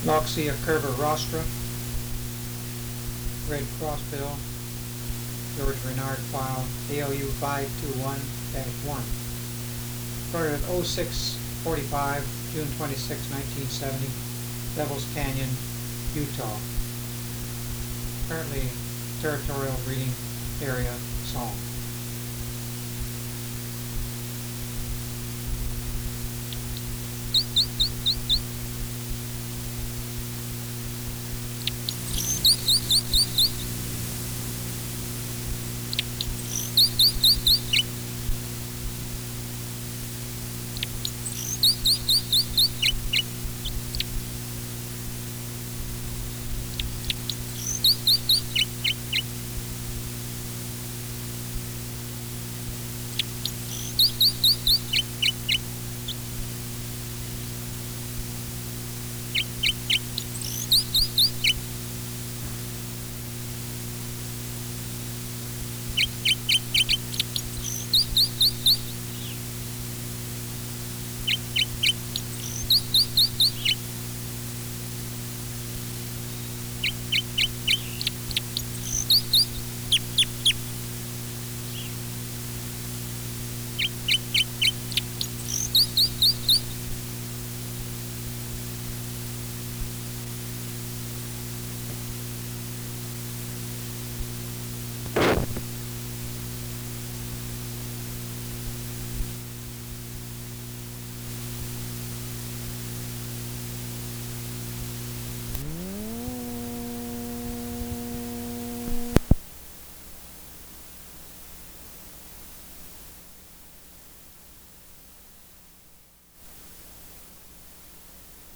Loxia curva rostra, red crossbill, George Renard file, ALU 521-1. Started at 06:45, June 26, 1970, Devil's Canyon, Utah. Currently territorial breeding area song.